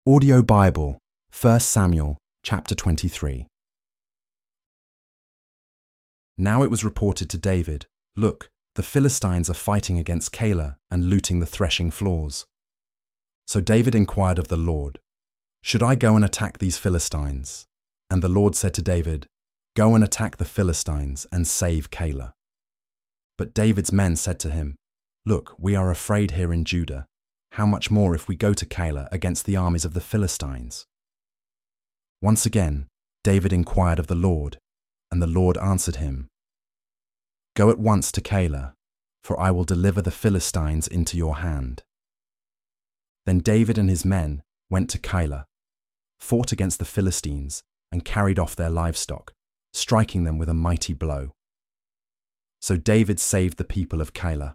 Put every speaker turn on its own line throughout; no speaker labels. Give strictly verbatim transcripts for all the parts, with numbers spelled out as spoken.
Audio Bible, First Samuel, chapter twenty-three. Now it was reported to David, "Look, the Philistines are fighting against Keilah and looting the threshing floors." So David inquired of the Lord, "Should I go and attack these Philistines?" And the Lord said to David, "Go and attack the Philistines and save Keilah." But David's men said to him, "Look, we are afraid here in Judah. How much more if we go to Keilah against the armies of the Philistines?" Once again, David inquired of the Lord, and the Lord answered him, "Go at once to Keilah, for I will deliver the Philistines into your hand." Then David and his men went to Keilah, fought against the Philistines, and carried off their livestock, striking them with a mighty blow. So David saved the people of Keilah.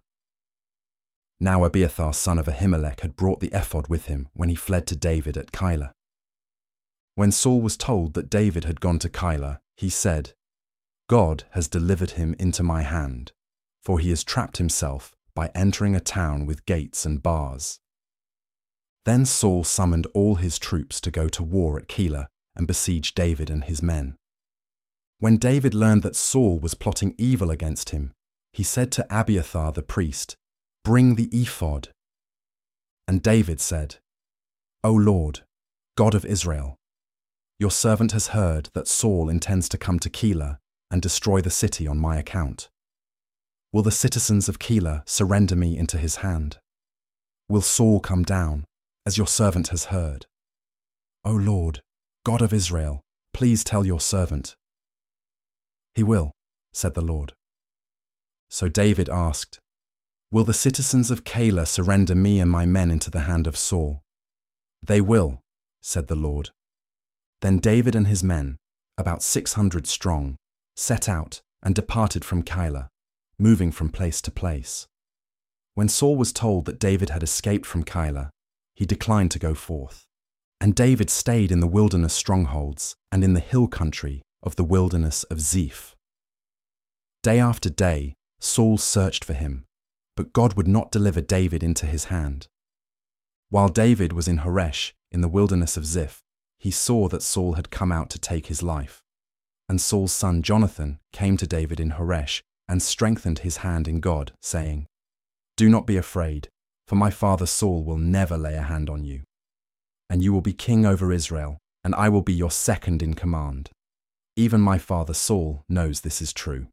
Now Abiathar son of Ahimelech had brought the ephod with him when he fled to David at Keilah. When Saul was told that David had gone to Keilah, he said, "God has delivered him into my hand, for he has trapped himself by entering a town with gates and bars." Then Saul summoned all his troops to go to war at Keilah and besiege David and his men. When David learned that Saul was plotting evil against him, he said to Abiathar the priest, "Bring the ephod." And David said, "O Lord, God of Israel, your servant has heard that Saul intends to come to Keilah and destroy the city on my account. Will the citizens of Keilah surrender me into his hand? Will Saul come down, as your servant has heard? O Lord, God of Israel, please tell your servant." "He will," said the Lord. So David asked, "Will the citizens of Keilah surrender me and my men into the hand of Saul?" "They will," said the Lord. Then David and his men, about six hundred strong, set out and departed from Keilah, moving from place to place. When Saul was told that David had escaped from Keilah, he declined to go forth. And David stayed in the wilderness strongholds and in the hill country of the wilderness of Ziph. Day after day, Saul searched for him, but God would not deliver David into his hand. While David was in Horesh, in the wilderness of Ziph, he saw that Saul had come out to take his life. And Saul's son Jonathan came to David in Horesh and strengthened his hand in God, saying, "Do not be afraid, for my father Saul will never lay a hand on you. And you will be king over Israel, and I will be your second in command. Even my father Saul knows this is true."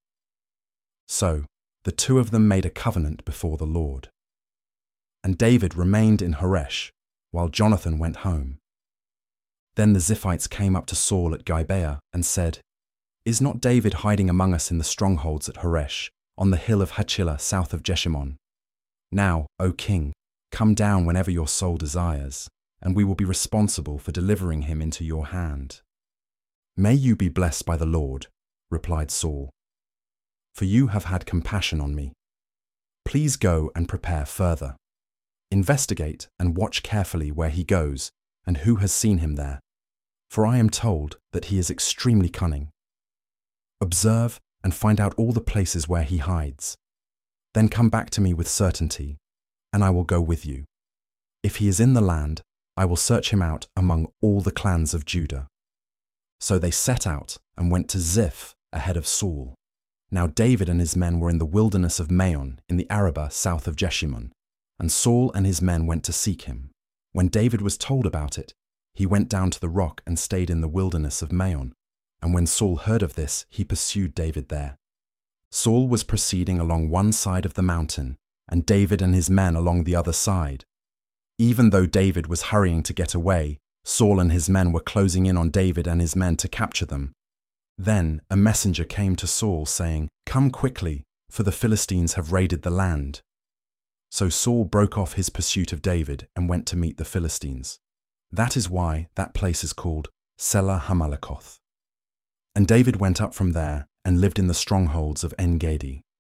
So the two of them made a covenant before the Lord. And David remained in Horesh, while Jonathan went home. Then the Ziphites came up to Saul at Gibeah and said, "Is not David hiding among us in the strongholds at Horesh, on the hill of Hachilah south of Jeshimon? Now, O king, come down whenever your soul desires, and we will be responsible for delivering him into your hand." "May you be blessed by the Lord," replied Saul, "for you have had compassion on me. Please go and prepare further. Investigate and watch carefully where he goes and who has seen him there, for I am told that he is extremely cunning. Observe and find out all the places where he hides. Then come back to me with certainty, and I will go with you. If he is in the land, I will search him out among all the clans of Judah." So they set out and went to Ziph ahead of Saul. Now David and his men were in the wilderness of Maon in the Arabah south of Jeshimon, and Saul and his men went to seek him. When David was told about it, he went down to the rock and stayed in the wilderness of Maon, and when Saul heard of this, he pursued David there. Saul was proceeding along one side of the mountain, and David and his men along the other side. Even though David was hurrying to get away, Saul and his men were closing in on David and his men to capture them. Then a messenger came to Saul saying, "Come quickly, for the Philistines have raided the land." So Saul broke off his pursuit of David and went to meet the Philistines. That is why that place is called Selah Hammalekoth. And David went up from there and lived in the strongholds of En-Gedi.